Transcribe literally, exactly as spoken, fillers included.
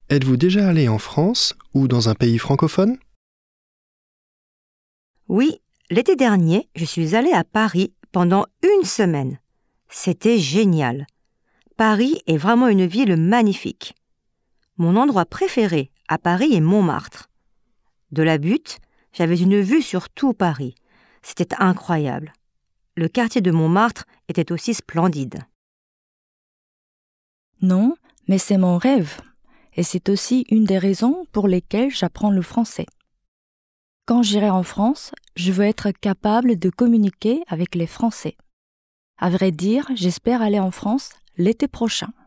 Êtes-vous déjà allé en France ou dans un pays francophone? Oui, l'été dernier, je suis allée à Paris pendant une semaine. C'était génial. Paris est vraiment une ville magnifique. Mon endroit préféré à Paris est Montmartre. De la butte, j'avais une vue sur tout Paris. C'était incroyable. Le quartier de Montmartre était aussi splendide. Non, mais c'est mon rêve. Et c'est aussi une des raisons pour lesquelles j'apprends le français. Quand j'irai en France, je veux être capable de communiquer avec les Français. À vrai dire, j'espère aller en France l'été prochain.